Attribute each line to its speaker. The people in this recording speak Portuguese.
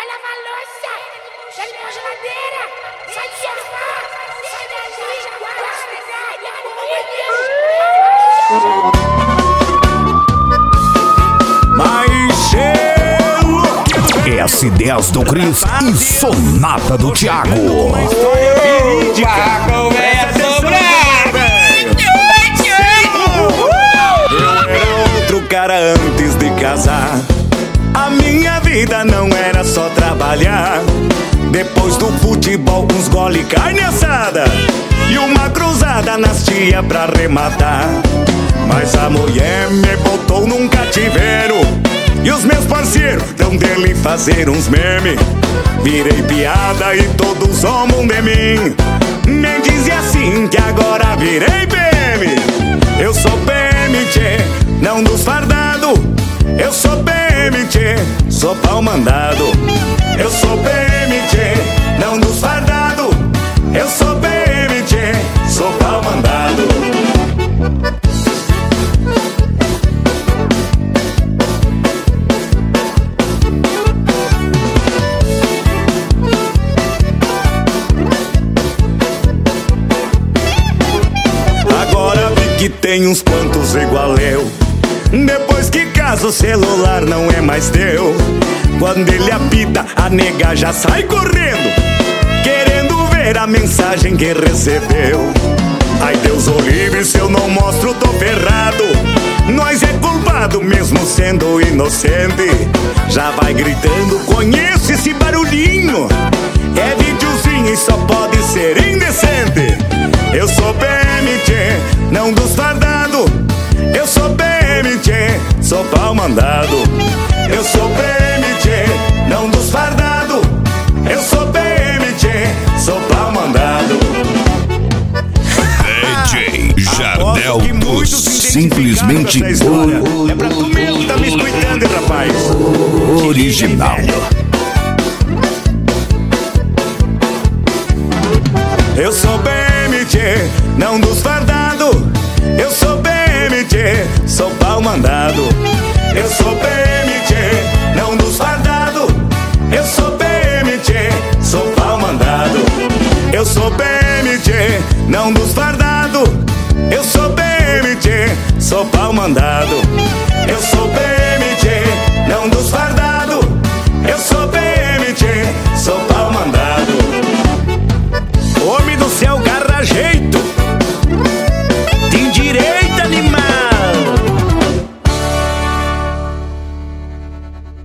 Speaker 1: lavar louça, sai da geladeira, sai do sofá, sai da
Speaker 2: S10 do Cris e Sonata do Thiago.
Speaker 3: Uma história verídica. Conversa brava.
Speaker 4: Eu era outro cara antes de casar. A minha vida não era só trabalhar. Depois do futebol, uns gole carne assada e uma cruzada nas tia pra arrematar. Mas a mulher me botou num cativeiro e os meus parceiros dão dele fazer uns memes. Virei piada e todos zombam de mim. Nem dizem assim que agora virei PM. Eu sou PM, tchê, não dos fardados. Eu sou PM, tchê, sou pau mandado. Eu sou PM, tchê, não dos fardados. Eu sou PM, tchê, sou pau mandado. Agora vi que tem uns quantos igual eu. Depois que casa o celular não é mais teu. Quando ele apita, a nega já sai correndo, querendo ver a mensagem que recebeu. Ai Deus o livre, se eu não mostro tô ferrado. Nós é culpado mesmo sendo inocente. Já vai gritando, conheço esse barulhinho. É videozinho e só pode ser indecente. Eu sou PM, tchê, não dos fardados. Eu sou PM, tchê, sou pau mandado. Eu sou PM, tchê, não dos fardados. Eu sou PM, tchê, sou pau mandado.
Speaker 2: DJ Jardel dos Simplesmente
Speaker 4: É pra tu mesmo que tá me escutando, rapaz.
Speaker 2: Original.
Speaker 4: Eu sou PM, tchê, não dos fardados. Eu sou PM, tchê, sou pau mandado. Eu sou PM, tchê, não dos fardados. Eu sou PM, tchê, sou pau mandado. Eu sou PM, tchê, não dos fardados. Eu sou PM, tchê, sou pau mandado. Eu sou PM.